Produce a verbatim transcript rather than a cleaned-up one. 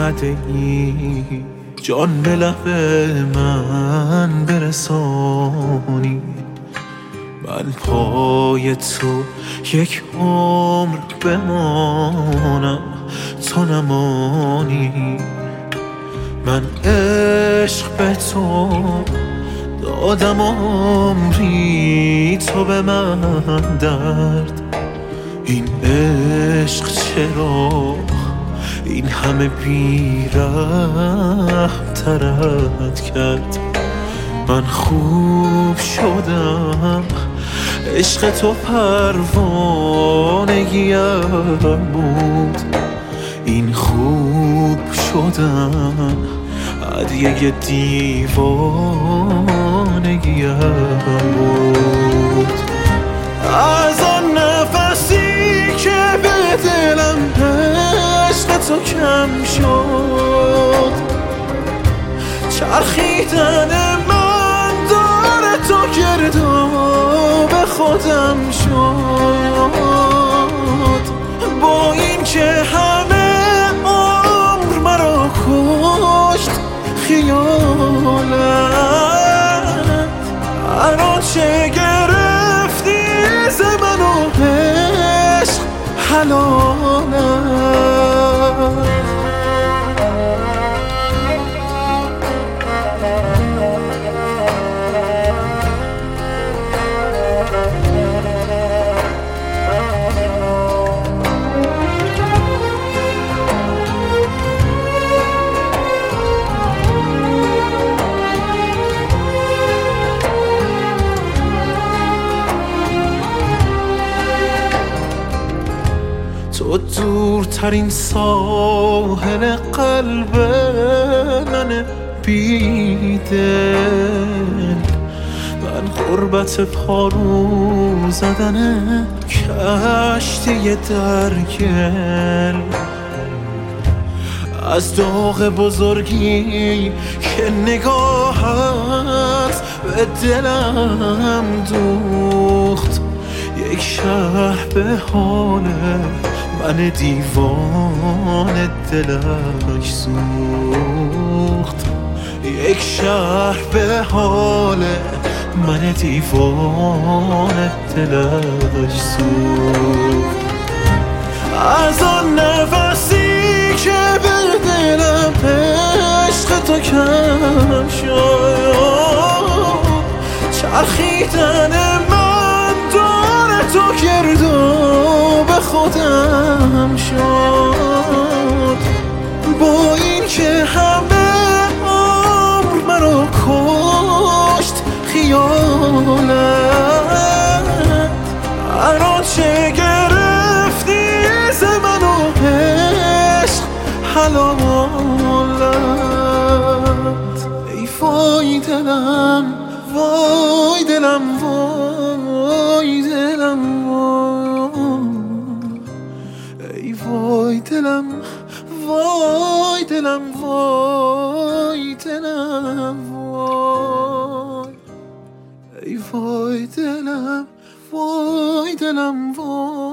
اومده ای جان به لب من برسانی. من پای تو یک عمر بمانم تو نمانی. من عشق به تو دادم عمری تو به من درد. این عشق چرا این همه بی‌رحم ترت کرد؟ من خوب شدم عشق تو پروانگیم بود. این خوب شدن هدیه دیوانگیم بود. از آن نفسی که به دلم عشق تو کم شد، چرخیدن من داره تو گرداب خودم شد. با این که همه عمر مرا کشت خیالت، الان چه گرفتی ز من و عشق حلالت. تو دورترین ساحل قلب من بیدل، من غربت پارو زدن کشتی درگل. از داغ بزرگی که نگاهت به دلم دوخت، یک شهر به حال من دیوان دلش سوخت. یک شهر به حال من دیوان دلش سوخت. از آن نفسی که به دلم عشق تو کم شد، چرخیدن من داره تو گرداب خودم شد. با این که همه عمر مرا کشت خیالت، الان چه گرفتی ز من و عشق حلالت. ای وای دلم وای دلم وای دلم وای، ای وای دلم وای دلم وای دلم وای، ای وای دلم وای دلم وای.